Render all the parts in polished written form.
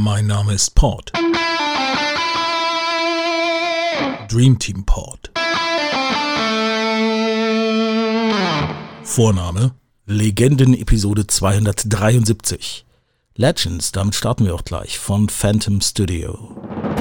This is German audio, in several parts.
Mein Name ist Pod. Dream Team Pod. Vorname Legenden Episode 273. Legends, damit starten wir auch gleich von Phantom Studio.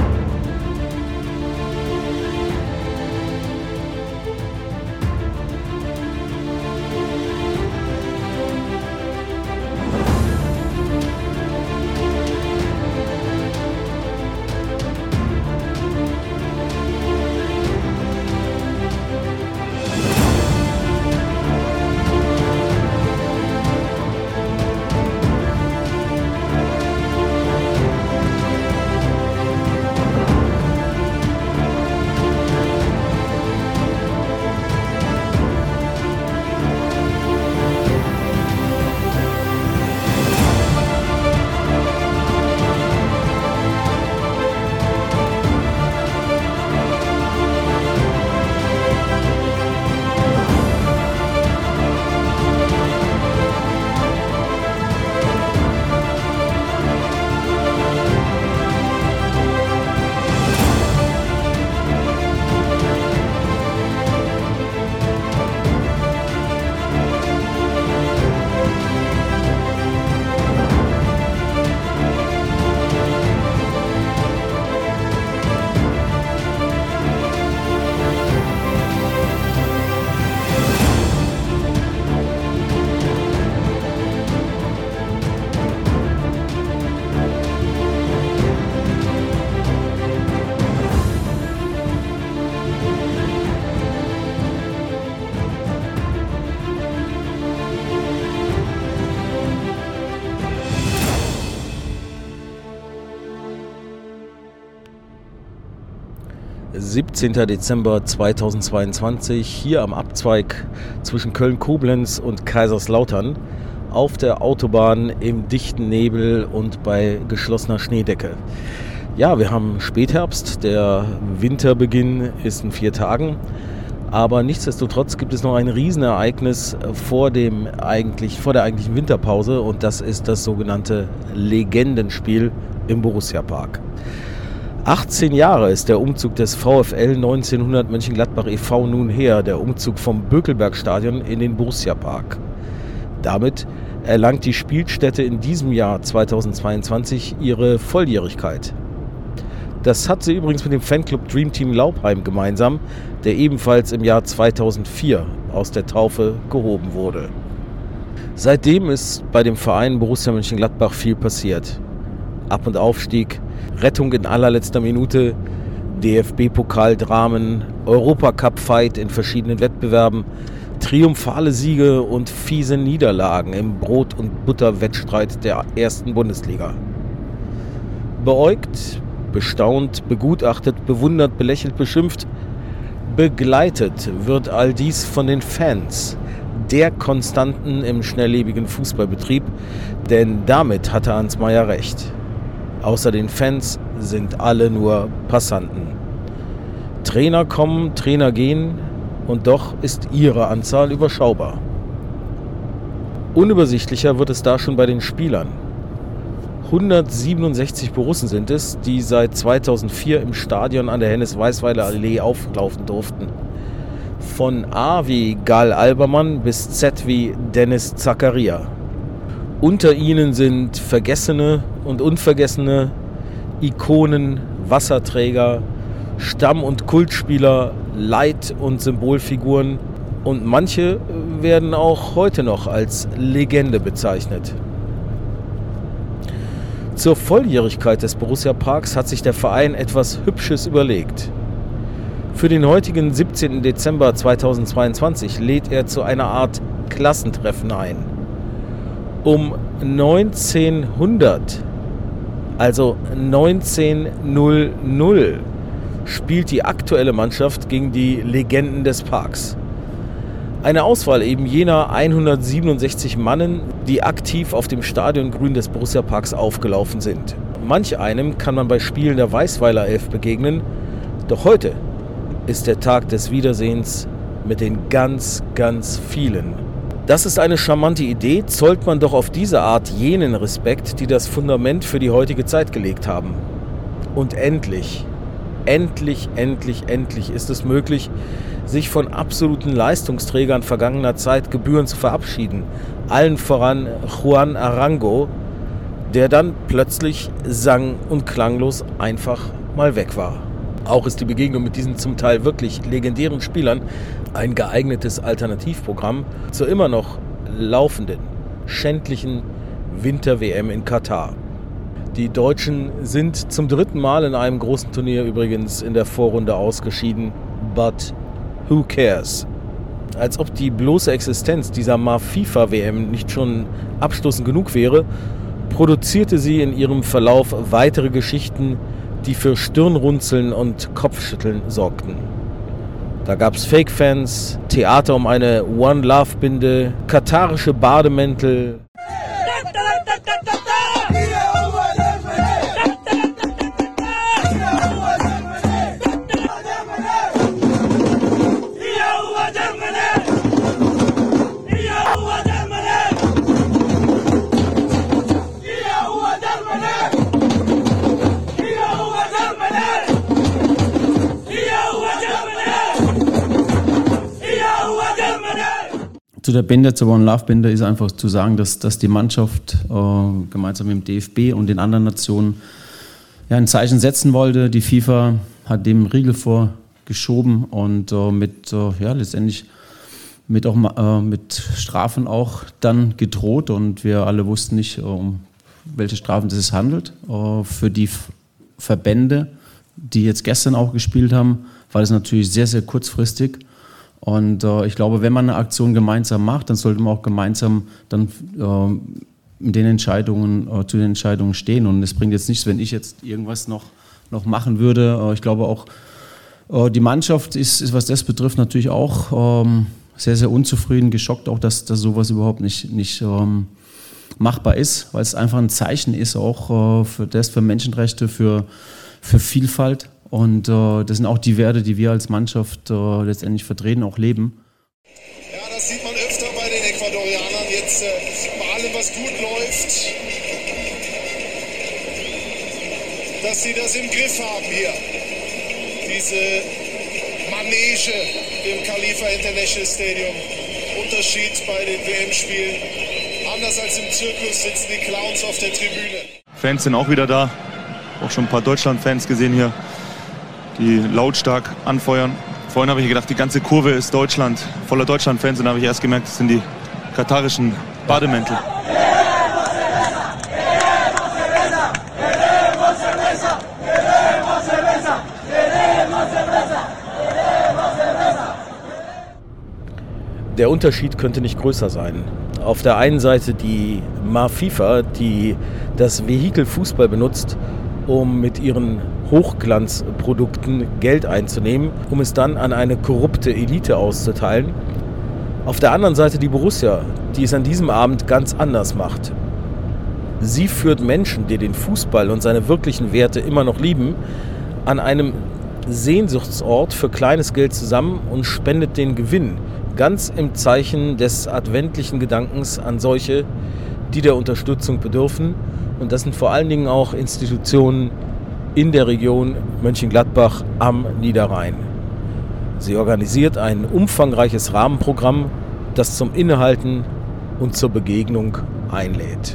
Dezember 2022, hier am Abzweig zwischen Köln-Koblenz und Kaiserslautern auf der Autobahn im dichten Nebel und bei geschlossener Schneedecke. Ja, wir haben Spätherbst, der Winterbeginn ist in 4 Tagen, aber nichtsdestotrotz gibt es noch ein Riesenereignis vor der eigentlichen Winterpause, und das ist das sogenannte Legendenspiel im Borussia-Park. 18 Jahre ist der Umzug des VfL 1900 Mönchengladbach e.V. nun her, der Umzug vom Bökelbergstadion in den Borussia-Park. Damit erlangt die Spielstätte in diesem Jahr 2022 ihre Volljährigkeit. Das hat sie übrigens mit dem Fanclub Dream Team Laupheim gemeinsam, der ebenfalls im Jahr 2004 aus der Taufe gehoben wurde. Seitdem ist bei dem Verein Borussia Mönchengladbach viel passiert. Ab- und Aufstieg, Rettung in allerletzter Minute, DFB-Pokaldramen, Europacup-Fight in verschiedenen Wettbewerben, triumphale Siege und fiese Niederlagen im Brot- und Butter-Wettstreit der ersten Bundesliga. Beäugt, bestaunt, begutachtet, bewundert, belächelt, beschimpft, begleitet wird all dies von den Fans, der Konstanten im schnelllebigen Fußballbetrieb, denn damit hatte Ansmeyer recht. Außer den Fans sind alle nur Passanten. Trainer kommen, Trainer gehen, und doch ist ihre Anzahl überschaubar. Unübersichtlicher wird es da schon bei den Spielern. 167 Borussen sind es, die seit 2004 im Stadion an der Hennes-Weisweiler-Allee auflaufen durften. Von A wie Gal Albermann bis Z wie Dennis Zakaria. Unter ihnen sind Vergessene und Unvergessene, Ikonen, Wasserträger, Stamm- und Kultspieler, Leit- und Symbolfiguren, und manche werden auch heute noch als Legende bezeichnet. Zur Volljährigkeit des Borussia-Parks hat sich der Verein etwas Hübsches überlegt. Für den heutigen 17. Dezember 2022 lädt er zu einer Art Klassentreffen ein. Um 1900, also 1900, spielt die aktuelle Mannschaft gegen die Legenden des Parks. Eine Auswahl eben jener 167 Mannen, die aktiv auf dem Stadiongrün des Borussia-Parks aufgelaufen sind. Manch einem kann man bei Spielen der Weisweiler Elf begegnen, doch heute ist der Tag des Wiedersehens mit den ganz, ganz vielen. Das ist eine charmante Idee, zollt man doch auf diese Art jenen Respekt, die das Fundament für die heutige Zeit gelegt haben. Und endlich ist es möglich, sich von absoluten Leistungsträgern vergangener Zeit gebührend zu verabschieden. Allen voran Juan Arango, der dann plötzlich sang- und klanglos einfach mal weg war. Auch ist die Begegnung mit diesen zum Teil wirklich legendären Spielern ein geeignetes Alternativprogramm zur immer noch laufenden, schändlichen Winter-WM in Katar. Die Deutschen sind zum 3. Mal in einem großen Turnier übrigens in der Vorrunde ausgeschieden. But who cares? Als ob die bloße Existenz dieser FIFA-WM nicht schon abstoßend genug wäre, produzierte sie in ihrem Verlauf weitere Geschichten, die für Stirnrunzeln und Kopfschütteln sorgten. Da gab es Fake-Fans, Theater um eine One-Love-Binde, katarische Bademäntel. Zu der Binde, zur One Love Binde ist einfach zu sagen, dass die Mannschaft gemeinsam mit dem DFB und den anderen Nationen ein Zeichen setzen wollte. Die FIFA hat dem Riegel vorgeschoben und letztendlich mit Strafen auch dann gedroht, und wir alle wussten nicht, um welche Strafen es sich handelt. Für die Verbände, die jetzt gestern auch gespielt haben, war das natürlich sehr, sehr kurzfristig. Und ich glaube, wenn man eine Aktion gemeinsam macht, dann sollte man auch gemeinsam dann zu den Entscheidungen stehen. Und es bringt jetzt nichts, wenn ich jetzt irgendwas noch machen würde. Ich glaube auch, die Mannschaft ist, was das betrifft, natürlich auch sehr, sehr unzufrieden, geschockt auch, dass sowas überhaupt nicht machbar ist, weil es einfach ein Zeichen ist auch für Menschenrechte, für Vielfalt. Und das sind auch die Werte, die wir als Mannschaft letztendlich vertreten, auch leben. Ja, das sieht man öfter bei den Ecuadorianern. Jetzt bei allem, was gut läuft, dass sie das im Griff haben hier. Diese Manege im Khalifa International Stadium. Unterschied bei den WM-Spielen. Anders als im Zirkus sitzen die Clowns auf der Tribüne. Fans sind auch wieder da. Auch schon ein paar Deutschland-Fans gesehen hier, die lautstark anfeuern. Vorhin habe ich gedacht, die ganze Kurve ist Deutschland, voller Deutschland-Fans, und dann habe ich erst gemerkt, das sind die katarischen Bademäntel. Der Unterschied könnte nicht größer sein. Auf der einen Seite die FIFA, die das Vehikel Fußball benutzt, um mit ihren Hochglanzprodukten Geld einzunehmen, um es dann an eine korrupte Elite auszuteilen. Auf der anderen Seite die Borussia, die es an diesem Abend ganz anders macht. Sie führt Menschen, die den Fußball und seine wirklichen Werte immer noch lieben, an einem Sehnsuchtsort für kleines Geld zusammen und spendet den Gewinn, ganz im Zeichen des adventlichen Gedankens an solche, die der Unterstützung bedürfen. Und das sind vor allen Dingen auch Institutionen in der Region Mönchengladbach am Niederrhein. Sie organisiert ein umfangreiches Rahmenprogramm, das zum Innehalten und zur Begegnung einlädt.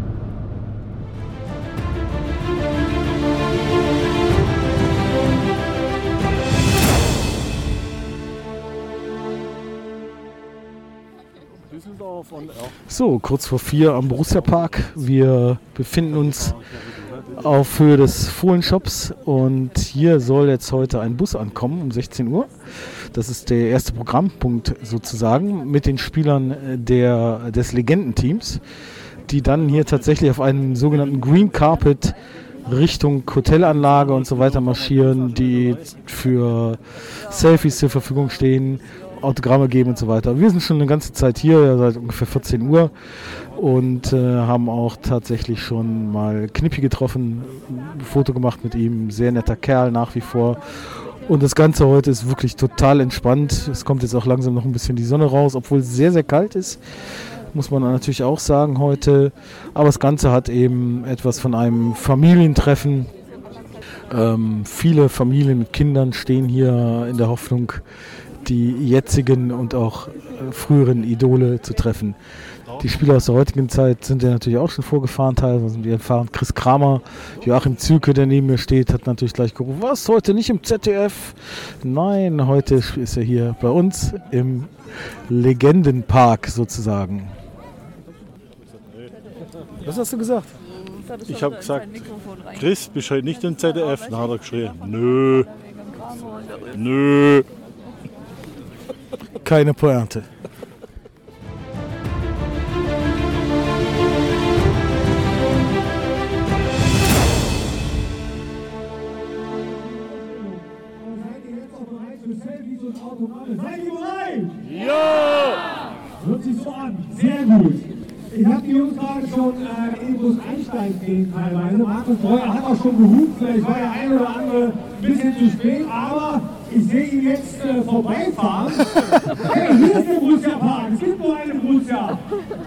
So, kurz vor 4 am Borussia-Park. Wir befinden uns auf Höhe des Fohlenshops und hier soll jetzt heute ein Bus ankommen um 16 Uhr. Das ist der erste Programmpunkt sozusagen mit den Spielern des Legendenteams, die dann hier tatsächlich auf einem sogenannten Green Carpet Richtung Hotelanlage und so weiter marschieren, die für Selfies zur Verfügung stehen, Autogramme geben und so weiter. Wir sind schon eine ganze Zeit hier, seit ungefähr 14 Uhr und haben auch tatsächlich schon mal Knippi getroffen, ein Foto gemacht mit ihm, sehr netter Kerl nach wie vor. Und das Ganze heute ist wirklich total entspannt. Es kommt jetzt auch langsam noch ein bisschen die Sonne raus, obwohl es sehr, sehr kalt ist. Muss man natürlich auch sagen heute. Aber das Ganze hat eben etwas von einem Familientreffen. Viele Familien mit Kindern stehen hier in der Hoffnung, die jetzigen und auch früheren Idole zu treffen. Die Spieler aus der heutigen Zeit sind ja natürlich auch schon vorgefahren, teilweise die erfahren. Chris Kramer, Joachim Züke, der neben mir steht, hat natürlich gleich gerufen, was, heute nicht im ZDF? Nein, heute ist er hier bei uns im Legendenpark sozusagen. Was hast du gesagt? Ich habe gesagt, Chris, bist heute nicht im ZDF? Dann hat er geschrien, nö. Nö. Keine Pointe. Seid ihr bereit? Ja! Hört sich so an. Sehr gut. Ich habe die Jungs gerade schon in den Bus einsteigen sehen teilweise. Markus Breuer hat auch schon gehupt. Vielleicht war der eine oder andere ein bisschen zu spät. Aber ich sehe ihn jetzt vorbeifahren. Hey, hier ist der Borussia Park. Es gibt nur einen Borussia.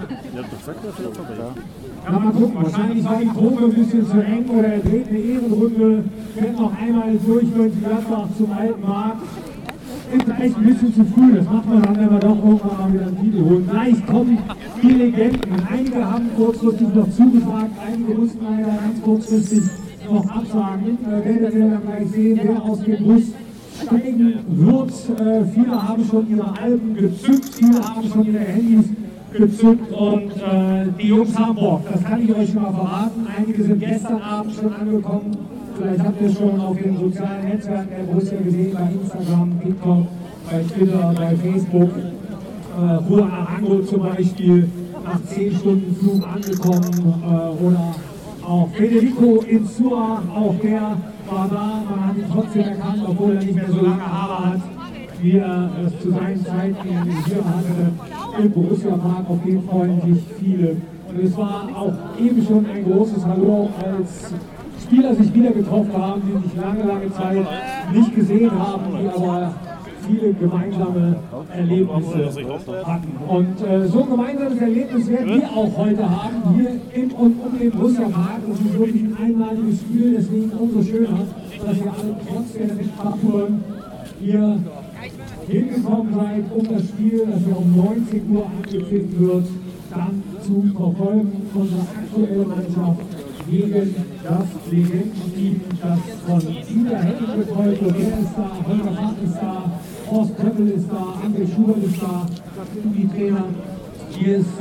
Ja, mal gucken. Wahrscheinlich war die Kurve ein bisschen zu eng oder er dreht eine Ehrenrunde. Fährt noch einmal durch Mönchengladbach zum alten Markt. Ist vielleicht ein bisschen zu früh, das macht man dann, wenn wir doch irgendwann mal wieder einen Titel holen. Gleich kommen die Legenden. Einige haben kurzfristig noch zugesagt, einige mussten leider ganz kurzfristig noch absagen. Werdet ihr dann gleich sehen, wer aus dem Bus steigen wird. Viele haben schon ihre Alben gezückt, viele haben schon ihre Handys gezückt und die Jungs haben Bock, das kann ich euch schon mal verraten. Einige sind gestern Abend schon angekommen. Vielleicht habt ihr es schon auf den sozialen Netzwerken der Borussia gesehen, bei Instagram, TikTok, bei Twitter, bei Facebook. Juan Arango zum Beispiel nach 10 Stunden Flug angekommen. Oder auch Federico Insua, auch der war da. Man hat ihn trotzdem erkannt, obwohl er nicht mehr so lange Haare hat, wie er es zu seinen Zeiten hier hatte. Im Borussia Park, auf den freuen sich viele. Und es war auch eben schon ein großes Hallo, als Spieler sich wieder getroffen haben, die sich lange Zeit nicht gesehen haben, die aber viele gemeinsame Erlebnisse hatten. Und so ein gemeinsames Erlebnis werden wir auch heute haben, hier in und um den Borussia Park. Das ist wirklich ein einmaliges Spiel, deswegen umso schöner, dass ihr alle trotz der Temperaturen hier hingekommen seid, um das Spiel, das ja um 19 Uhr angepfiffen wird, dann zu verfolgen. Unsere aktuelle Mannschaft gegen das Legendenteam, das von Dieter Hecking betreut wird. Er ist da, Holger Matt ist da, Horst Köppel ist da, André Schubert ist da, das sind die Trainer. Hier ist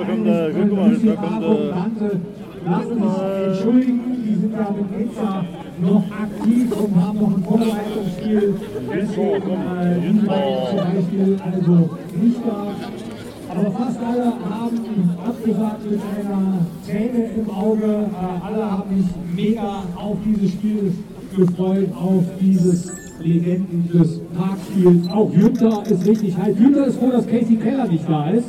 lassen sich entschuldigen, die sind ja mit Pizza noch aktiv und haben noch ein Vorbereitungsspiel. Deswegen die beiden zum Beispiel also nicht da. Aber fast alle haben abgesagt mit einer Träne im Auge. Alle haben sich mega auf dieses Spiel gefreut, auf dieses Legenden des Parkspiels. Auch Jünter ist richtig heiß. Jünter ist froh, dass Casey Keller nicht da ist.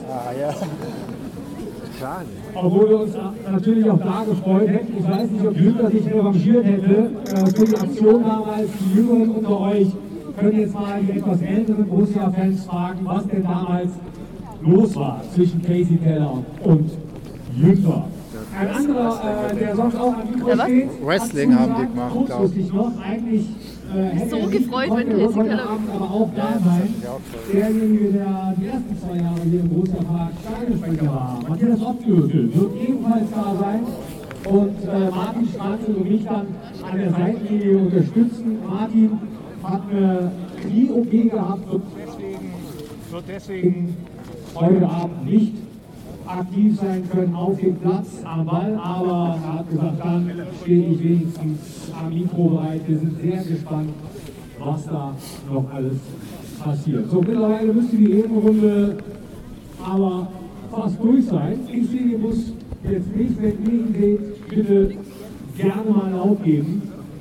Obwohl wir uns natürlich auch da gefreut hätten. Ich weiß nicht, ob Jünter sich revanchiert hätte für die Aktion damals. Die Jüngeren unter euch können jetzt mal die etwas älteren Borussia-Fans fragen, was denn damals los war zwischen Casey Keller und Jünter. Ein anderer, der sonst auch am Mikro steht, Wrestling haben die gemacht, kurzfristig noch, eigentlich hätte so gefreut, wenn Casey Keller aber auch da sein. Derjenige, der die ersten 2 Jahre hier im Borussia Park Stadionsprecher war, Matthias Ottgürtel, wird ebenfalls da sein und Martin Schranzel und mich dann an der Seitenlinie unterstützen. Martin hat eine Knie-OP gehabt und wird deswegen heute Abend nicht aktiv sein können auf dem Platz am Ball, aber er hat gesagt, dann stehe ich wenigstens am Mikro bereit. Wir sind sehr gespannt, was da noch alles passiert. So, mittlerweile müsste die Ehrenrunde aber fast durch sein. Ich sehe den Bus jetzt nicht, wenn ihr ihn seht, bitte gerne mal laut geben.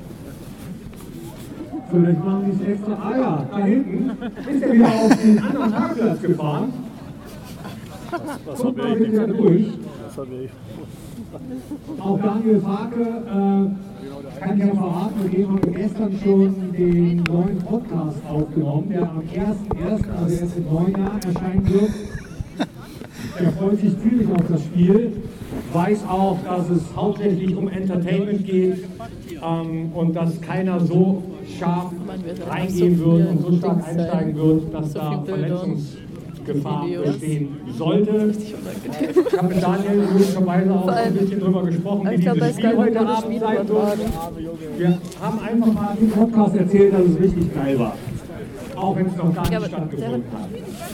Vielleicht machen die es extra. Ah ja, da hinten ist er wieder auf den anderen Parkplatz gefahren. Das Kommt mal bitte durch. habe ich. Auch Daniel Farke kann kann ich ja verraten, mit dem haben wir gestern schon den neuen Podcast aufgenommen, der am 1.1., also erst in 9 Jahren erscheinen wird. Er freut sich ziemlich auf das Spiel, weiß auch, dass es hauptsächlich um Entertainment geht und dass keiner so scharf reingehen wird und so stark einsteigen wird, dass da Verletzungsgefahr bestehen sollte. Ich habe mit Daniel logischerweise auch ein bisschen drüber gesprochen, wie dieses Spiel heute Abend sein wird. Wir haben einfach mal im Podcast erzählt, dass es richtig geil war. Auch wenn es noch gar nicht stattgefunden hat.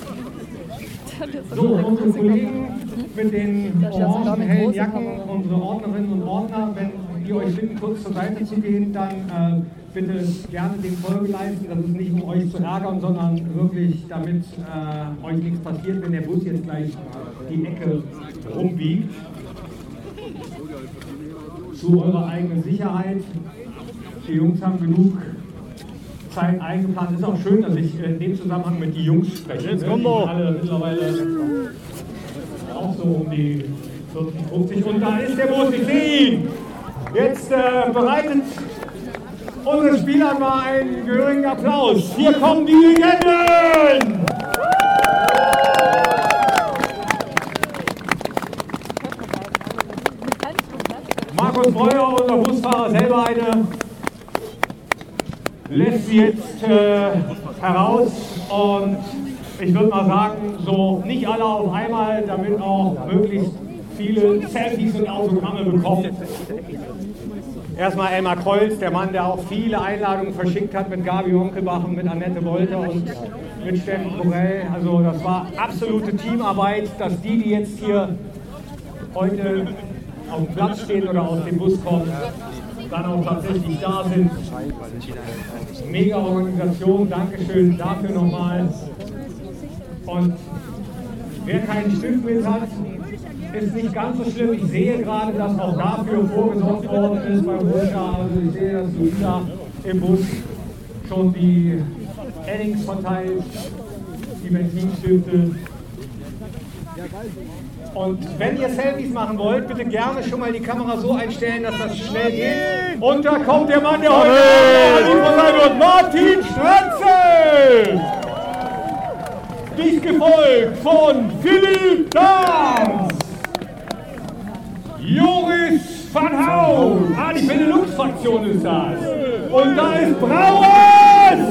So, unsere Kollegen mit den orangen, hellen Jacken, unsere Ordnerinnen und Ordner, wenn ihr euch bitten, kurz zur Seite zu gehen, dann bitte gerne den Folge leisten. Das ist nicht, um euch zu ärgern, sondern wirklich, damit euch nichts passiert, wenn der Bus jetzt gleich die Ecke rumbiegt. Zu eurer eigenen Sicherheit. Die Jungs haben genug Zeit eingeplant. Ist auch schön, dass ich in dem Zusammenhang mit den Jungs spreche. Jetzt kommen wir alle mittlerweile auch so um die 40, 50. Und da ist der Bus, ich sehe ihn. Jetzt bereitet unsere Spieler mal einen gehörigen Applaus. Hier kommen die Legenden! Markus Breuer, unser Busfahrer, selber eine, lässt sie jetzt heraus und ich würde mal sagen, so nicht alle auf einmal, damit auch möglichst viele Selfies und Autogramme bekommen. Erstmal Elmar Kreuz, der Mann, der auch viele Einladungen verschickt hat mit Gabi Onkelbach und mit Annette Wolter und mit Steffen Korell. Also das war absolute Teamarbeit, dass die jetzt hier heute auf dem Platz stehen oder aus dem Bus kommen, dann auch tatsächlich da sind. Mega Organisation, Dankeschön dafür nochmal. Und wer keinen Stift mit hat, ist nicht ganz so schlimm. Ich sehe gerade, dass auch dafür vorgesorgt worden ist bei Russia. Also ich sehe, dass Luisa im Bus schon die Eddings verteilt, die Benzinstifte. Und wenn ihr Selfies machen wollt, bitte gerne schon mal die Kamera so einstellen, dass das schnell geht. Und da kommt der Mann, der heute sein wird, Martin Schrenzel! Dicht gefolgt von Philipp Dahms, Joris van Hout, die Benelux-Fraktion ist das. Und da ist Brauers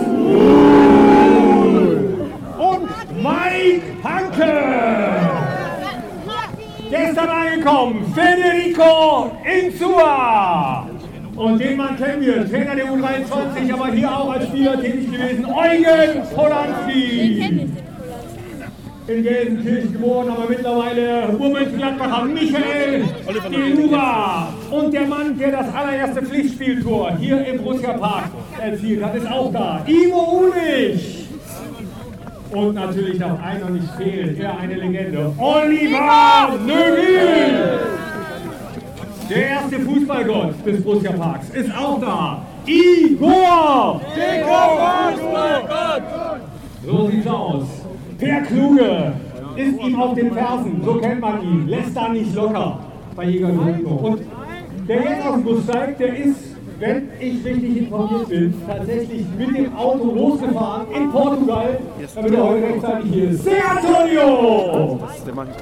und Mike Hanke. Gestern angekommen, Federico Insua. Und den Mann kennen wir, Trainer der U23, aber hier auch als Spieler tätig gewesen, Eugen Polanski. In Gelsenkirchen geboren, aber mittlerweile Urmönchengladbacher Michael Deluga. Und der Mann, der das allererste Pflichtspieltor hier im Borussia Park erzielt hat, ist auch da. Ivo Ulich. Und natürlich darf einer nicht fehlen, der eine Legende. Oliver Nögel. Der erste Fußballgott des Borussia Parks ist auch da. Igor. So sieht's aus. Per Kluge ist ihm auf den Fersen, so kennt man ihn, lässt da nicht locker bei Jäger Domino. Und der jetzt auf dem Bus steigt, der ist, wenn ich richtig informiert bin, tatsächlich mit dem Auto losgefahren in Portugal, damit er heute rechtzeitig hier ist. Ser Antonio! Das ist der Mann,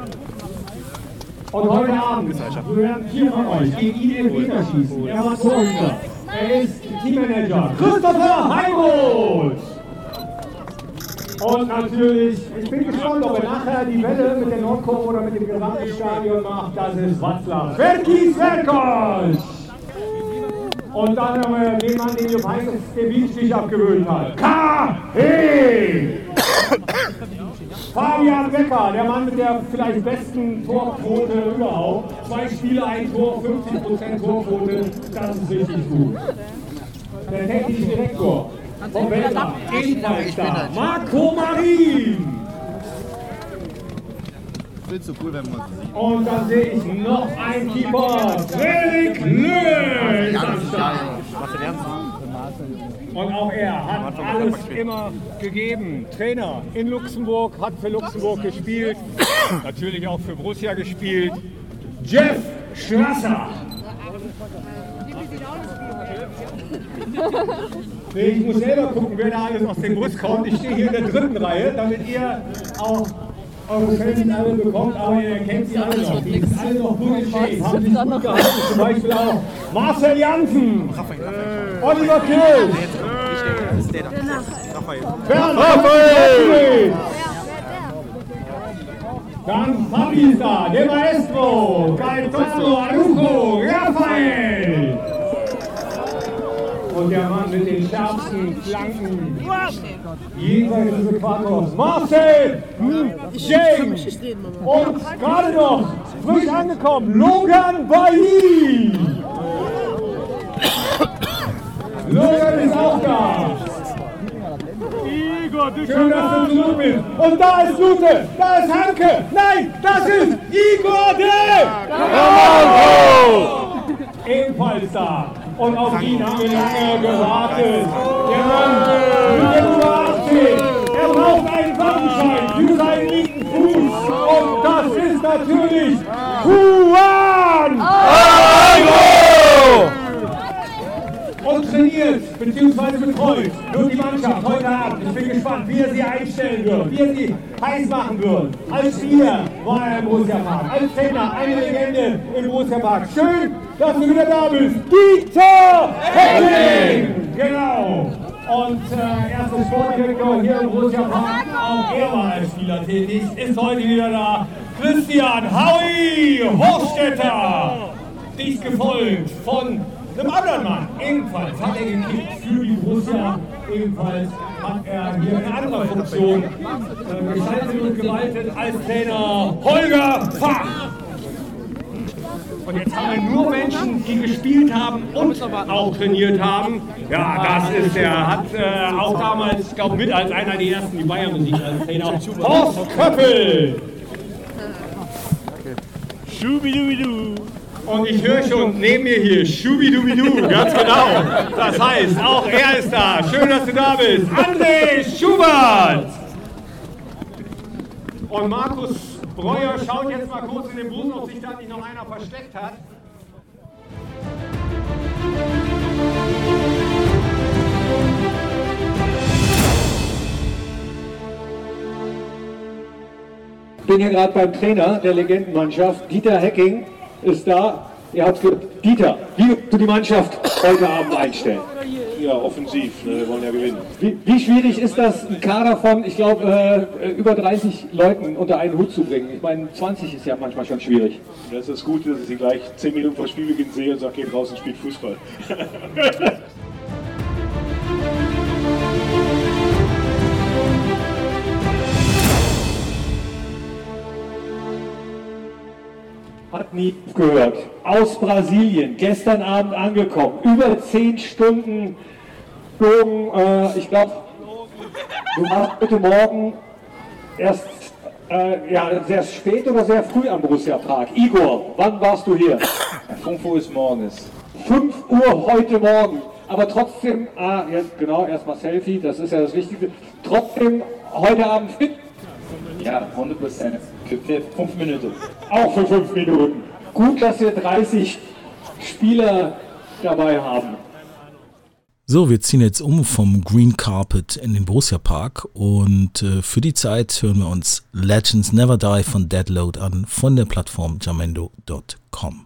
und heute Abend werden 4 von euch gegen ihn den Meter schießen. Er war Torhüter, er ist Teammanager, Christopher Heimroth! Und natürlich, ich bin gespannt, ob er nachher die Welle mit der Nordkurve oder mit dem gesamten Stadion macht. Das ist Václav Verkis. Und dann haben wir den Mann, den Jupp Heynckes den Bienenstich abgewöhnt hat. K.E. Fabian Becker, der Mann mit der vielleicht besten Torquote überhaupt. 2 Spiele, ein Tor, 50% Torquote. Das ist richtig gut. Der technische Direktor. Vom Weltcup, ebenfalls da, Marco Marin. Wird so cool, wenn man sieht. Und dann sehe ich noch einen Keeper, Fredrik Löhl. Und auch er hat alles immer gegeben. Trainer in Luxemburg, hat für Luxemburg gespielt, natürlich auch für Borussia gespielt. Jeff Strasser. Nee, ich muss selber gucken, wer da alles aus dem Bus kommt. Ich stehe hier in der 3. Reihe, damit ihr auch eure Fans alle bekommt, aber ihr kennt sie alle noch. Die sind alle noch gut in Shape, haben sich gut gehalten. Zum Beispiel auch Marcel Janssen, Oliver Kirch, Raphael, dann Papi ist da, der Maestro, Gaetano Arujo, Raphael. Und der Mann mit den schärfsten Flanken jenseits des Äquators, Marcel James. Und gerade noch frisch angekommen, Logan Bailly. Logan ist auch da. Schön, dass du zurück bist. Und da ist Lute, da ist Hanke. Nein, das ist Igor ebenfalls da. Und auf ihn haben wir lange gewartet. Der Mann mit der Nummer 18. Er braucht einen Waffenschein für seinen linken Fuß. Und das ist natürlich Juan Algo! Und trainiert bzw. betreut wird die Mannschaft heute Abend. Ich bin gespannt, wie er sie einstellen wird, wie er sie heiß machen wird. Als Spieler war er im Borussia Park, als Trainer eine Legende im Borussia Park. Schön, dass du wieder da bist. Dieter Hecking! Genau. Und erster Sportdirektor hier im Borussia Park, auch er war als Spieler tätig, ist heute wieder da. Christian Howie Hofstetter. Dies gefolgt von einem anderen Mann, ebenfalls hat er gekickt für die Borussia, ebenfalls hat er hier eine andere Funktion gestaltet und gewaltet als Trainer Holger Fach. Und jetzt haben wir nur Menschen, die gespielt haben und auch trainiert haben. Ja, das ist der, hat auch damals, ich glaube, mit als einer der ersten die Bayern-Musik als Trainer. Horst Köppel! Schubidubidu! Und ich höre schon neben mir hier Schubidubidu, ganz genau. Das heißt, auch er ist da. Schön, dass du da bist. André Schubert! Und Markus Breuer schaut jetzt mal kurz in den Bus, ob sich da nicht noch einer versteckt hat. Ich bin hier gerade beim Trainer der Legendenmannschaft, Dieter Hecking ist da. Ihr habt Dieter, wie willst du die Mannschaft heute Abend einstellen? Ja, offensiv, wir wollen ja gewinnen. Wie schwierig ist das, einen Kader von, ich glaube, über 30 Leuten unter einen Hut zu bringen? Ich meine, 20 ist ja manchmal schon schwierig. Das ist das Gute, dass ich sie gleich 10 Minuten vor Spielbeginn sehe und sage, geht raus und spielt Fußball. Hat nie gehört. Aus Brasilien, gestern Abend angekommen. Über 10 Stunden geflogen. Ich glaube, du warst heute Morgen erst sehr spät oder sehr früh am Borussia Park. Igor, wann warst du hier? 5 Uhr ist morgens. 5 Uhr heute Morgen. Aber trotzdem, jetzt genau, erstmal Selfie, das ist ja das Wichtigste. Trotzdem heute Abend fit? Ja, 100%. Für 5 Minuten. Auch für 5 Minuten. Gut, dass wir 30 Spieler dabei haben. So, wir ziehen jetzt um vom Green Carpet in den Borussia Park und für die Zeit hören wir uns Legends Never Die von Deadload an von der Plattform jamendo.com.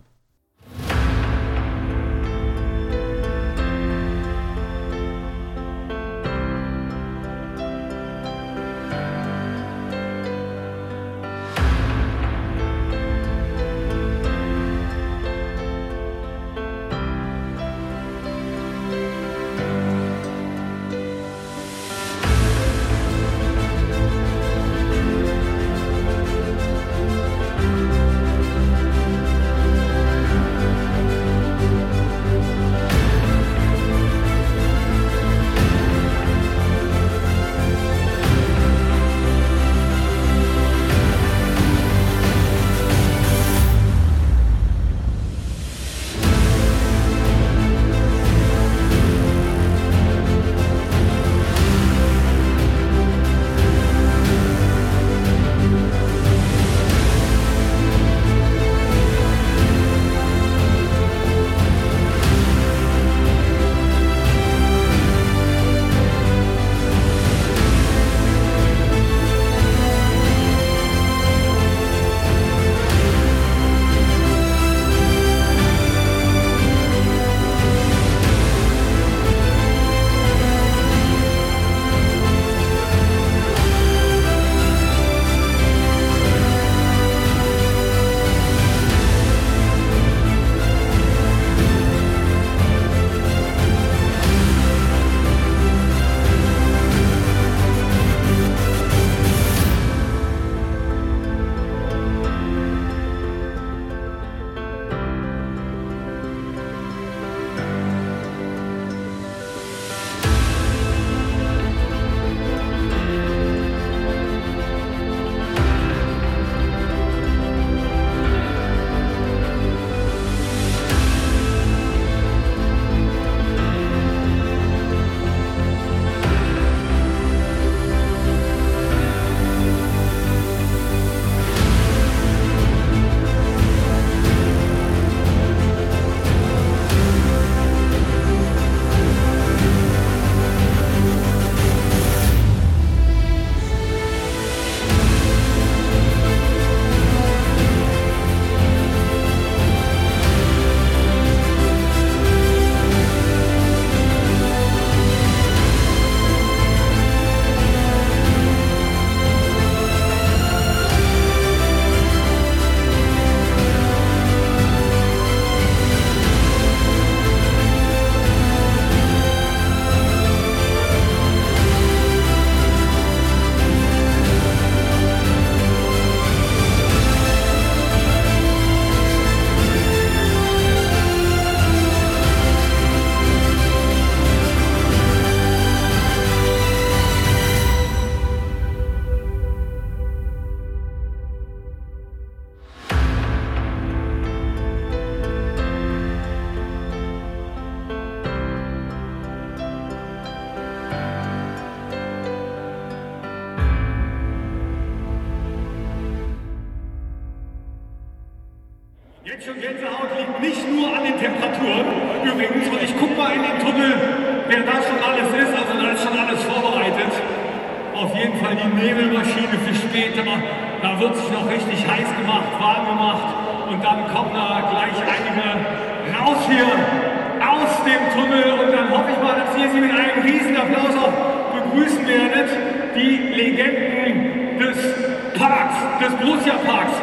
Schon Gänsehaut liegt nicht nur an den Temperaturen übrigens. Und ich gucke mal in den Tunnel, wer da schon alles ist. Also da ist schon alles vorbereitet. Auf jeden Fall die Nebelmaschine für später. Da wird sich noch richtig heiß gemacht, warm gemacht. Und dann kommen da gleich einige raus hier aus dem Tunnel. Und dann hoffe ich mal, dass ihr sie mit einem riesen Applaus auch begrüßen werdet. Die Legenden des Parks, des Borussia Parks.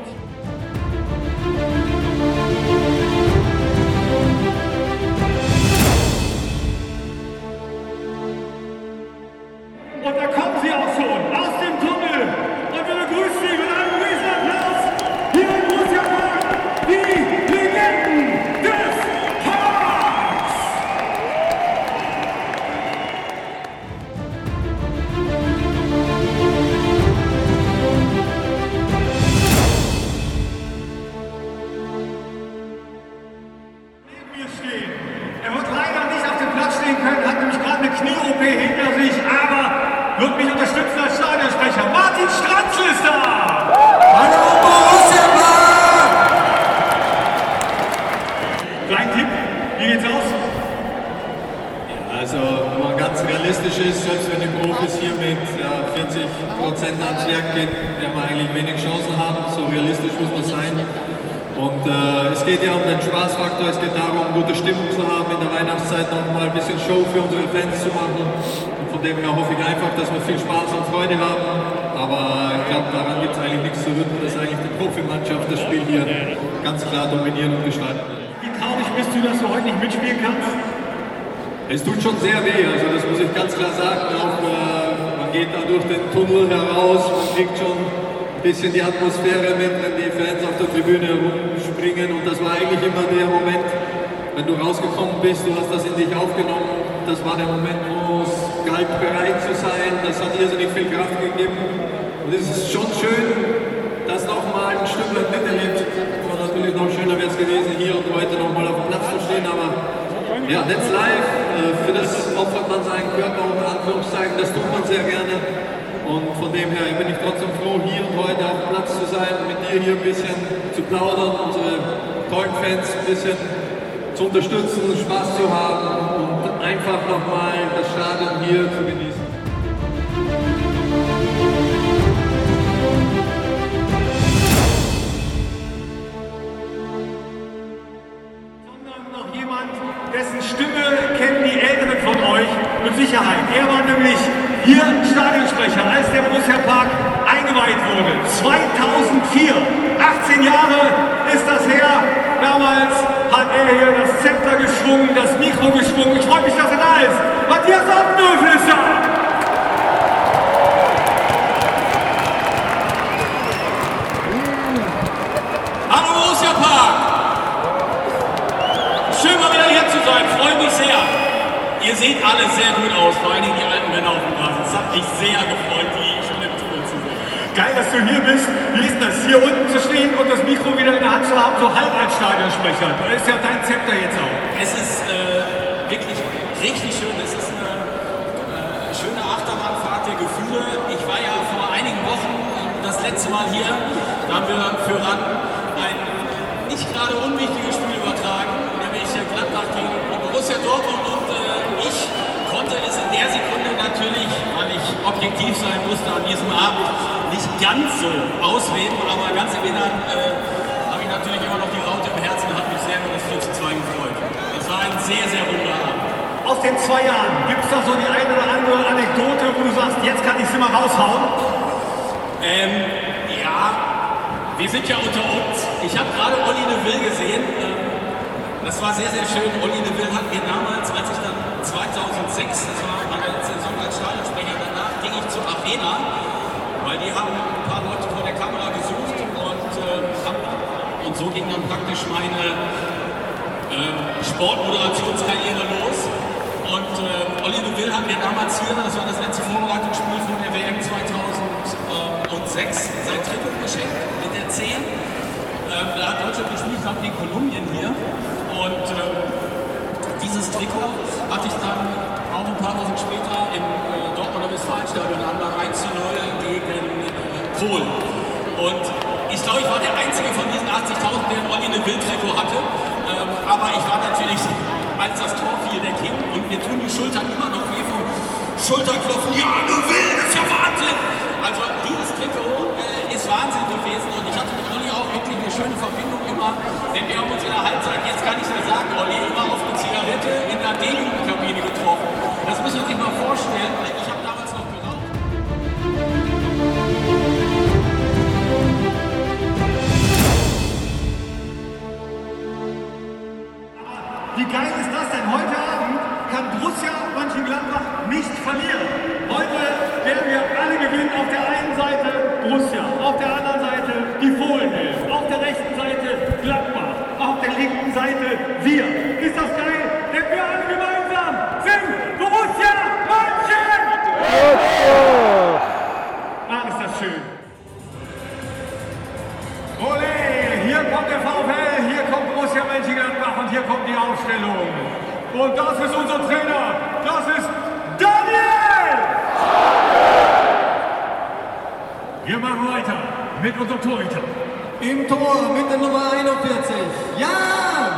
Und da kommen sie auch schon aus dem Tunnel und wir begrüßen sie mit einem riesen Applaus hier im Borussia Park, die Legenden des Parks! Neben mir stehen. Er wird leider nicht auf dem Platz stehen können, hat nämlich gerade eine Knie-OP hinter sich, aber wird mich unterstützen als Stadionsprecher. Martin Stranzl ist da! Hallo Borussia Park! Kleinen Tipp, wie geht's aus? Ja, also, wenn man ganz realistisch ist, selbst wenn die Profis hier mit 40% ans Werk gehen, werden wir eigentlich wenig Chancen haben. So realistisch muss man sein. Und es geht ja um den Spaßfaktor, es geht darum, gute Stimmung zu haben, in der Weihnachtszeit noch mal ein bisschen Show für unsere Fans zu machen. Und von dem her hoffe ich einfach, dass wir viel Spaß und Freude haben. Aber ich glaube, daran gibt es eigentlich nichts zu rütteln, dass eigentlich die Profimannschaft das Spiel hier ganz klar dominieren und gestalten wird. Wie traurig bist du, dass du heute nicht mitspielen kannst? Es tut schon sehr weh, also das muss ich ganz klar sagen. Auch, man geht da durch den Tunnel heraus, man kriegt schon ein bisschen die Atmosphäre mit, wenn die Fans auf der Tribüne rumspringen. Und das war eigentlich immer der Moment, wenn du rausgekommen bist, du hast das in dich aufgenommen. Das war der Moment, wo es galt, bereit zu sein. Das hat irrsinnig viel Kraft gegeben. Und es ist schon schön, das nochmal ein Stück weit miterlebt. Aber natürlich noch schöner wäre es gewesen, hier und heute nochmal auf dem Platz zu stehen. Aber ja, that's live. Für das opfert man seinen Körper und Anführungszeichen, das tut man sehr gerne. Und von dem her bin ich trotzdem froh, hier und heute auf dem Platz zu sein, mit dir hier ein bisschen zu plaudern, unsere tollen Fans ein bisschen zu unterstützen, Spaß zu haben und einfach nochmal das Stadion hier zu genießen. Sondern noch jemand, dessen Stimme kennen die Älteren von euch mit Sicherheit. Er war nämlich hier Stadionsprecher, als der Borussia Park eingeweiht wurde. 2004, 18 Jahre ist das her. Damals hat er hier das Zepter geschwungen, das Mikro geschwungen. Ich freue mich, dass er da ist. Matthias Optenhövel ist da. Hallo Borussia Park! Schön mal wieder hier zu sein, freue mich sehr. Ihr seht alle sehr gut aus, vor allem die alten Männer auf dem Rasen. Es hat mich sehr gefreut, die schon im Tunnel zu sehen. Geil, dass du hier bist. Wie ist das, hier unten zu stehen und das Mikro wieder in der Hand zu haben, so halb als Stadionsprecher? Das ist ja dein Zepter jetzt auch. Es ist wirklich richtig schön. Es ist eine schöne Achterbahnfahrt der Gefühle. Ich war ja vor einigen Wochen das letzte Mal hier. Da haben wir für RAN ein nicht gerade unwichtiges Spiel übertragen, nämlich Gladbach gegen Borussia Dortmund. Und ich konnte es in der Sekunde natürlich, weil ich objektiv sein musste an diesem Abend, nicht ganz so auswählen, aber ganz im Inneren habe ich natürlich immer noch die Raute im Herzen und habe mich sehr über das 4:2 gefreut. Es war ein sehr, sehr runder Abend. Aus den 2 Jahren, gibt es da so die eine oder andere Anekdote, wo du sagst, jetzt kann ich sie mal raushauen? Ja, wir sind ja unter uns. Ich habe gerade Olli Neville gesehen. Das war sehr, sehr schön. Olli Neville hat mir damals, als ich dann 2006, das war meine letzte Saison als Stadionsprecher, danach ging ich zur Arena, weil die haben ein paar Leute vor der Kamera gesucht und so ging dann praktisch meine Sportmoderationskarriere los. Und Olli Neville hat mir damals hier, das war das letzte Vorbereitungsspiel von der WM 2006, sein Trikot geschenkt mit der 10. Da hat Deutschland gespielt, hat gegen Kolumbien hier. Und dieses Trikot hatte ich dann auch ein paar Wochen später im Dortmunder Westfalenstadion an beim 1:0 gegen Polen. Und ich Ich glaube, ich war der Einzige von diesen 80.000, der Olli eine Wildtrikot hatte. Aber ich war natürlich, als das Tor fiel, der King. Und mir tun die Schultern immer noch weh vom Schulterklopfen. Ja, du Wild, das ist ja Wahnsinn! Also dieses Trikot ist Wahnsinn gewesen. Und ich hatte mit Olli auch wirklich eine schöne Verbindung immer. Denn wir haben uns in der Halbzeit, jetzt kann ich es mir sagen, Olli, immer auf eine Zigarette in der D-Jugendkabine getroffen. Das muss man sich mal vorstellen. Ich habe damals noch geraucht. Wie geil ist das denn? Heute Abend kann Borussia Mönchengladbach nicht verlieren. Heute werden wir alle gewinnen. Auf der einen Seite Borussia, auf der anderen Seite die Fohlenelf, auf der rechten Seite Gladbach, auf der linken Seite wir. Ist das geil? Denn wir alle gemeinsam sind Borussia Mönchengladbach! Ist das schön. Ole, hier kommt der VfL, hier kommt Borussia Mönchengladbach und hier kommt die Aufstellung. Und das ist unser Trainer, das ist Daniel! Wir machen weiter mit unserem Torhüter. Im Tor mit der Nummer 41, Jan!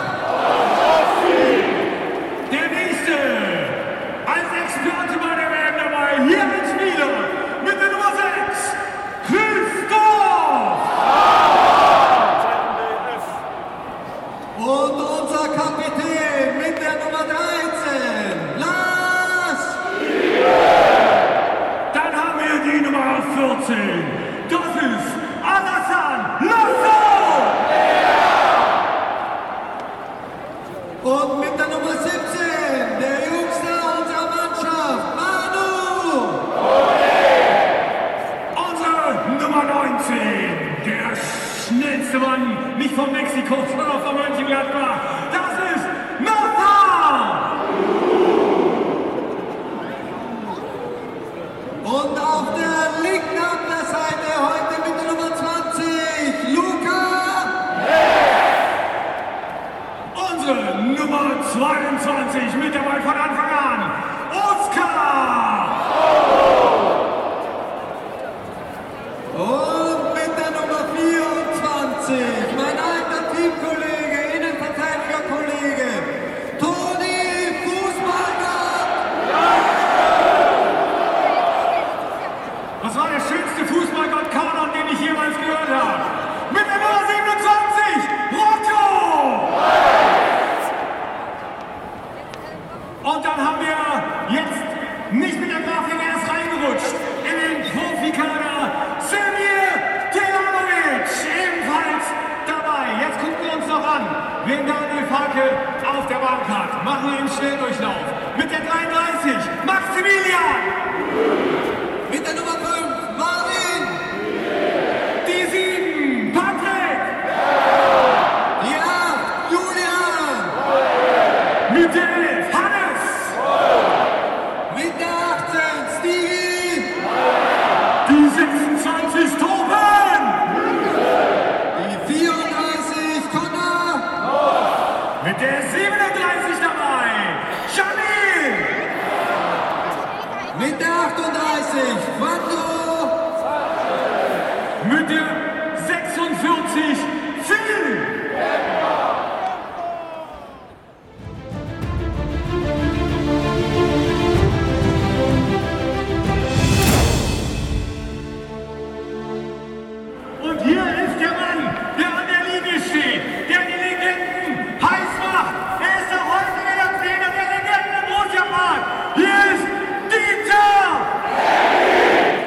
Der nächste, als Experte bei der WM dabei, hier ein Spieler mit der Nummer 6, Christoph! Und unser Kapitän mit der Nummer 13, Lars! Dann haben wir die Nummer 14, das ist Alassane Lasso! Und mit der Nummer 17, der Jüngste unserer Mannschaft, Manu! Unsere Nummer 19, der schnellste Mann, nicht von Mexiko, sondern von Mönchengladbach, das ist Nathan! Und auf der linken Abwehrseite heute mit der Nummer 20, Luca! Unsere Nummer 22 mit dabei von Anfang an, Oskar! Und mit der Nummer 24, mein alter Teamkollege, Innenverteidigerkollege, Toni Fußballgott! Das war der schönste Fußballgott-Kanon, den ich jemals gehört habe. Mit der Nummer 27, Rocco! Und dann haben wir jetzt nicht mit der Grafik erst reingerutscht in den Profikader Semir Telanovic, ebenfalls dabei. Jetzt gucken wir uns noch an, wen Daniel Farke auf der Bank hat. Machen wir einen Schnelldurchlauf. Mit der 33, Maximilian! Mit der Nummer 5, Marvin! Die 7, Patrick! Die 8, Julian! Mit der 11, Hannes! Mit der 18, Stevie! Die 26, Torben! Die 34, Connor! Mit der 37 dabei, Jamil! Mit der 38, Quattro! Mit der 46, Phil! Und hier ist der Mann, der an der Linie steht, der die Legenden heiß macht. Er ist der heutige Trainer der Legenden im Borussia Park. Hier ist Dieter!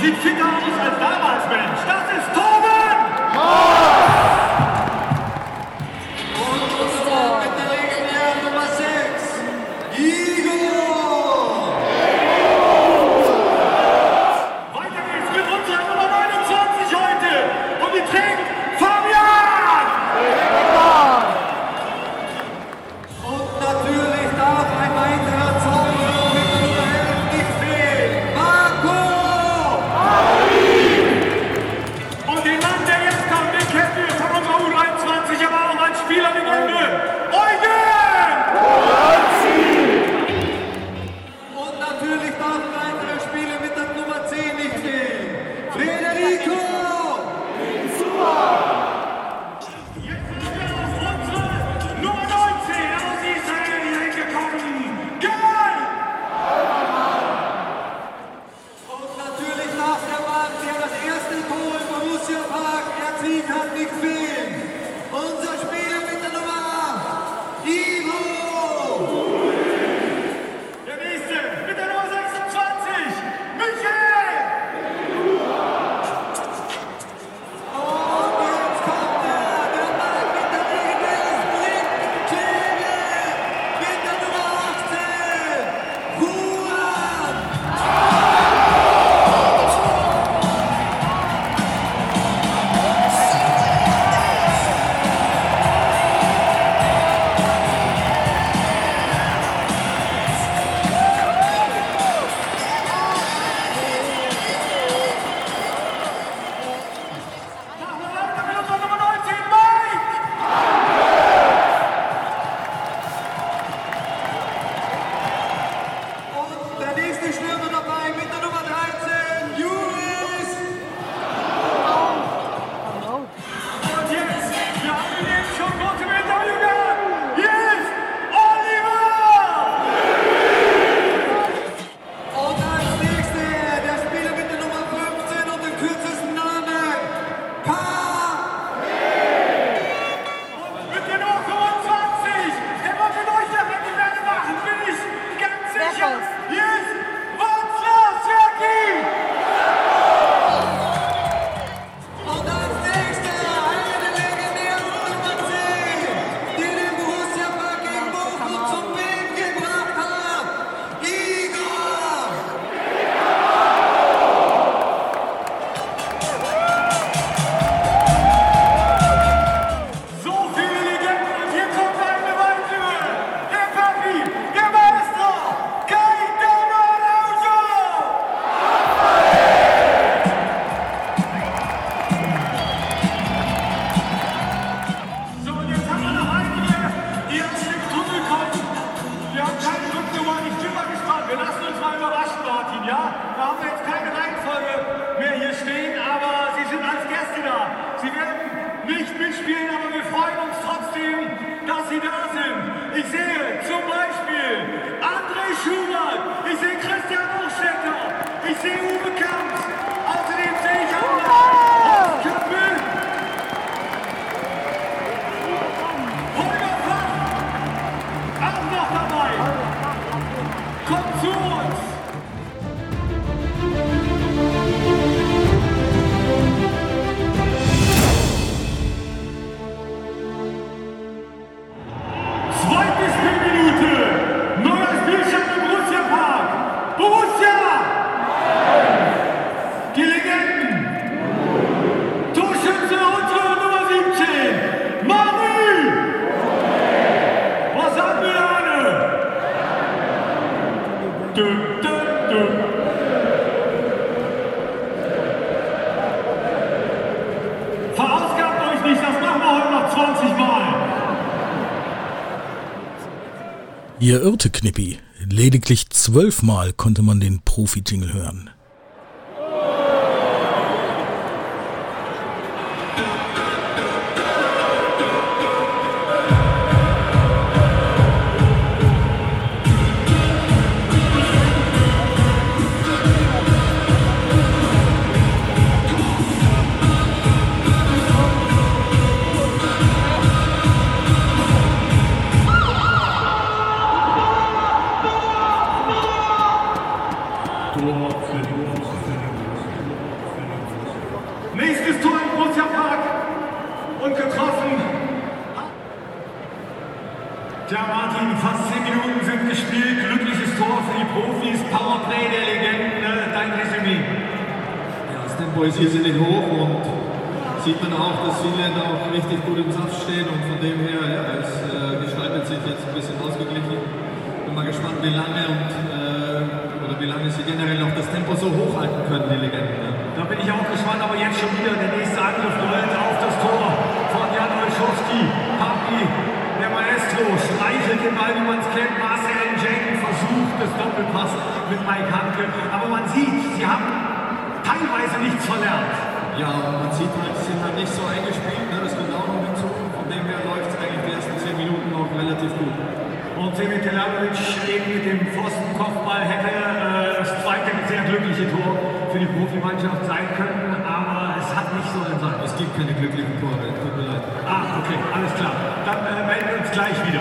sieht fitter aus als damals, Mensch. Das ist Torben! Und unser mit der legendären Nummer 6, Igor! Weiter geht's mit unserer Nummer 29 heute. Und die trägt Fabian! Und natürlich darf ein weiterer Zauberer mit der Nummer 11 nicht fehlen. Marco! Und den Mann, der jetzt kommt, den kennt ihr von unserer U23, aber auch als Spielerlegende. Eugen! Und natürlich darf ein weiterer Spieler mit der Nummer 10 nicht fehlen. Federico! Jetzt sind wir auf unsere Nummer 19 aus Israel hier gekommen. Geil! Und natürlich darf der Mann, der das erste Tor im Borussia Park erzielt hat, nicht fehlen. Unser Spieler mit der Nummer 8, Ivo! Der nächste mit der Nummer 26, Michael! Und jetzt kommt der Mann mit der legendären Blickklebe mit der Nummer 18, Juan! Machen wir weiter mit unserer Nummer 19, Mike! Und der nächste Stürmer dabei mit der Nummer 13, Juris! Und jetzt, wir haben ihn eben schon kurz im Interview gehabt. Hier ist Oliver! Und als nächster der Spieler mit der Nummer 15 und dem kürzesten Namen, Pa! Mit der Nummer 25, der wird mit euch der Wettbewerbe machen, bin ich ganz sicher. Hier ist Václav Serki! Und als nächster einer der legendären Nummer 10, die den Borussia Park gegen Bochum zum Bild gebracht hat, Igor! So viele Legenden und hier kommt eine weitere. Der Papi, der Maestro, Caetano Araujo! So, und jetzt haben wir noch einige, die aus dem Tunnel kommen. Wir haben keine Rücknummer, ich bin mal gespannt. Wir lassen uns mal überraschen, Martin, ja? Da haben wir jetzt keine Reihenfolge mehr hier stehen, aber Sie sind als Gäste da. Sie werden nicht mitspielen, aber wir freuen uns trotzdem, dass Sie da sind. Ich sehe zum Beispiel André Schubert, ich sehe Christian Hochstetter, ich sehe Uwe Kamps, außerdem sehe ich auch noch Horst Köppel, Holger Fach, auch noch dabei. Kommt zu uns! Zweite Spielminute! Neuer Spielstand im Borussia Park! Borussia! Die Legenden! Torschütze unsere Nummer 17! Manu! Was sagen wir da alle? Dum, dum, dum. Verausgabt euch nicht, das machen wir heute noch 20 Mal! Ihr irrte, Knippi. Lediglich 12 Mal konnte man den Profi-Jingle hören. Tor für die Nächstes Tor im Borussia Park und getroffen. Tja, Martin, fast 10 Minuten sind gespielt. Glückliches Tor für die Profis. Powerplay der Legenden. Dein Resümee. Ja, das Tempo ist irrsinnig hoch und sieht man auch, dass viele da auch richtig gut im Saft stehen und von dem her, ja, es gestaltet sich jetzt ein bisschen ausgeglichen. Bin mal gespannt, wie lange wie lange sie generell noch das Tempo so hochhalten können, die Legenden. Ja. Da bin ich auch gespannt, aber jetzt schon wieder der nächste Angriff rollt auf das Tor von Jan Olszewski. Papi, der Maestro, streichelt den Ball, wie man es kennt. Marcel Njeng versucht das Doppelpass mit Mike Hanke. Aber man sieht, sie haben teilweise nichts verlernt. Ja, man sieht halt, sie sind halt nicht so eingespielt, ne? Das kommt auch noch hinzu. Von dem her läuft es eigentlich die ersten 10 Minuten noch relativ gut. Und Semir Telanovic eben mit dem Pfostenkopfball hätte das zweite sehr glückliche Tor für die Profimannschaft sein können, aber es hat nicht so sein. Es gibt keine glücklichen Tore, tut mir leid. Ah, okay, alles klar. Dann melden wir uns gleich wieder.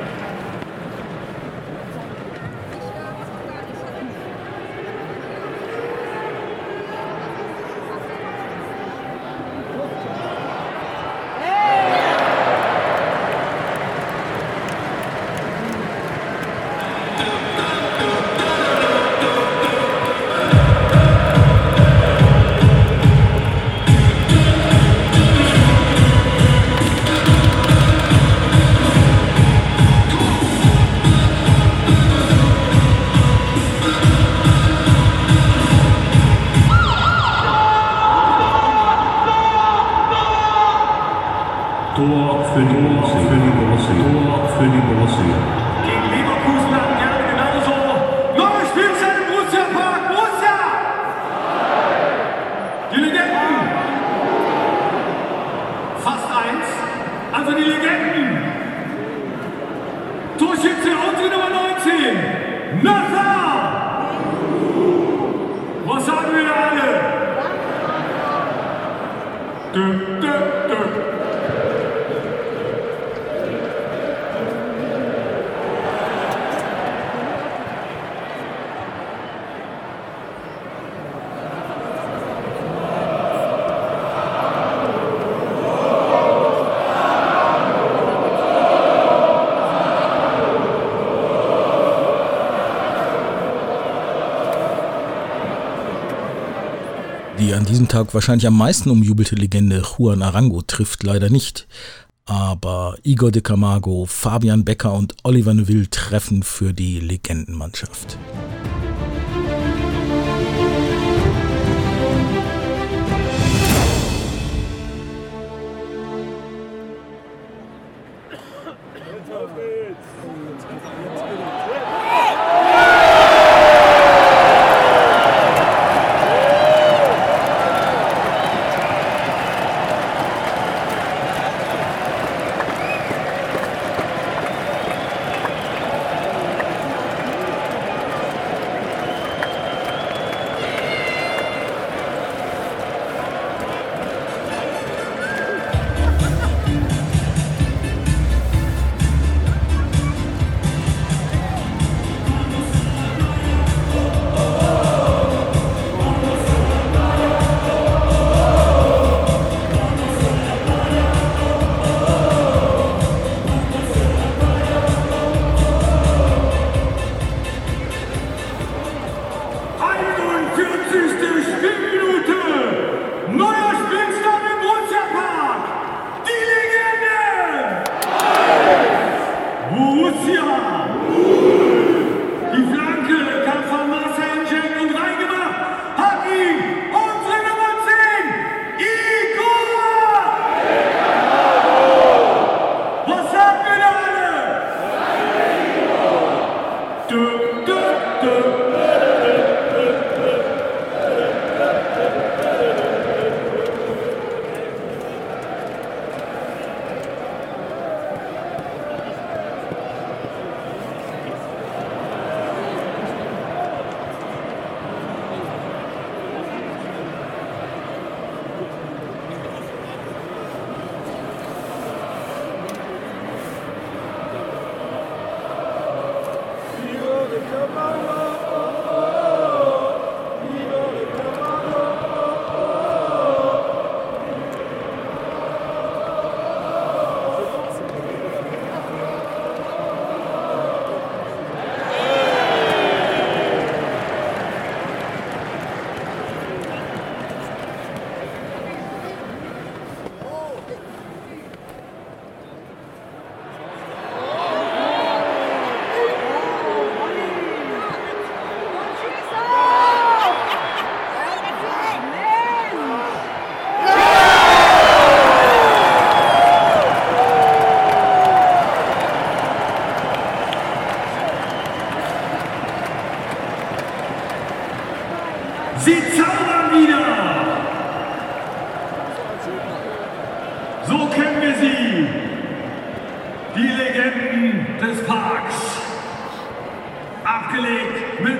Die an diesem Tag wahrscheinlich am meisten umjubelte Legende Juan Arango trifft leider nicht. Aber Igor de Camargo, Fabian Becker und Oliver Neuville treffen für die Legendenmannschaft.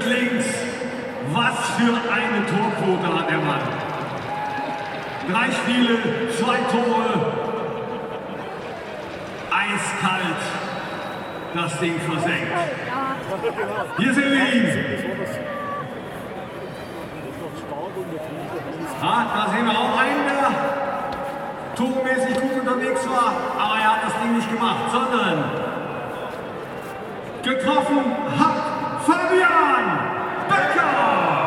links. Was für eine Torquote hat der Mann. 3 Spiele, 2 Tore. Eiskalt das Ding versenkt. Hier sind wir ihn. Da sehen wir auch einen, der tormäßig gut unterwegs war, aber er hat das Ding nicht gemacht, sondern getroffen hat Fabian Becker.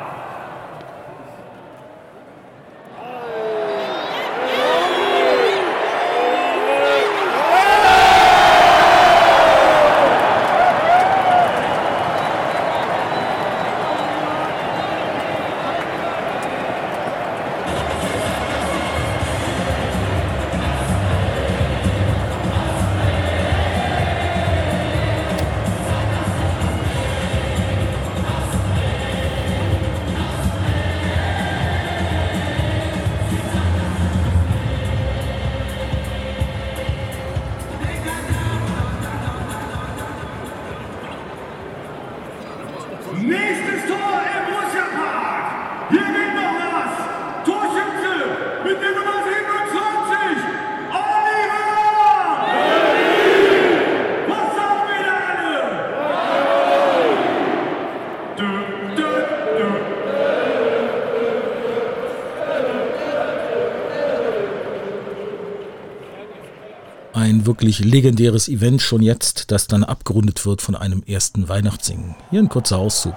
Nächstes Tor im Borussia Park. Hier geht noch was. Torschütze mit der Nummer 27. Oliver! Was sagen wir da alle? Ein wirklich legendäres Event schon jetzt, das dann abgerundet wird von einem ersten Weihnachtssingen. Hier ein kurzer Auszug.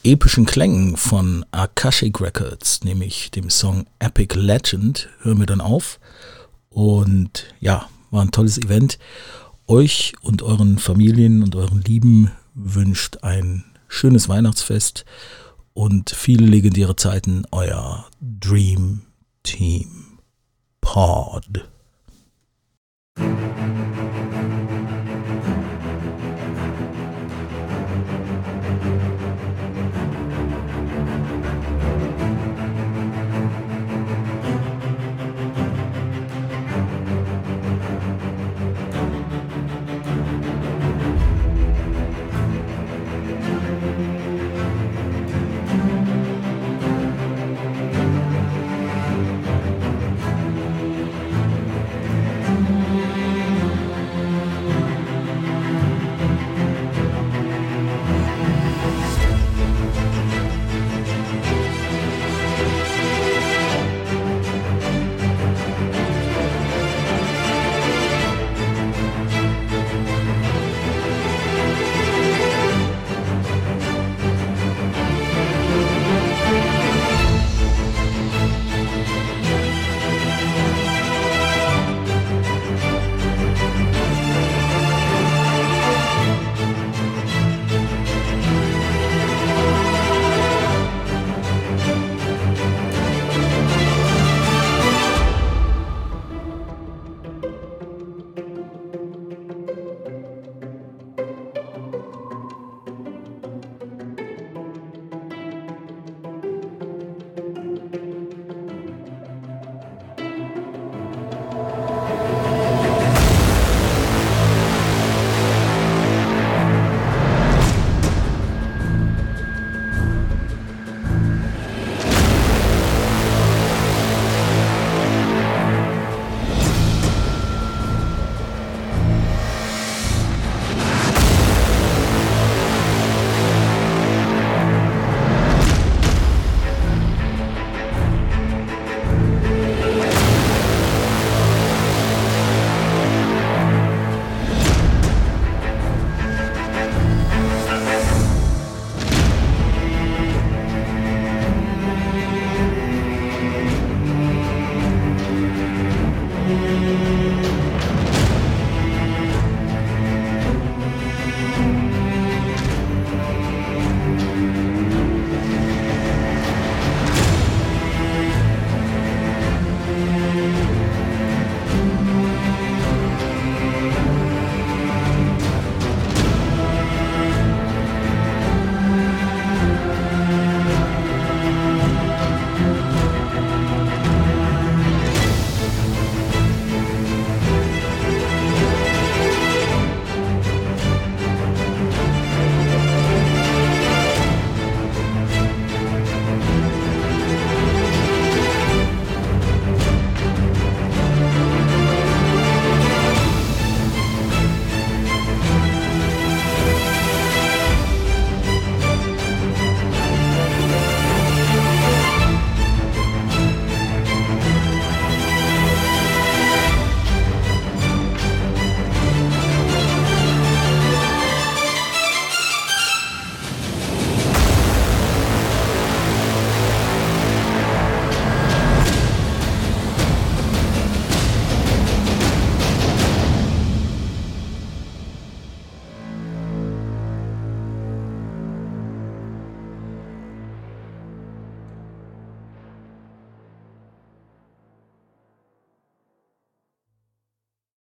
epischen Klängen von Akashic Records, nämlich dem Song Epic Legend, hören wir dann auf. Und ja, war ein tolles Event. Euch und euren Familien und euren Lieben wünscht ein schönes Weihnachtsfest und viele legendäre Zeiten, euer Dream Team Pod.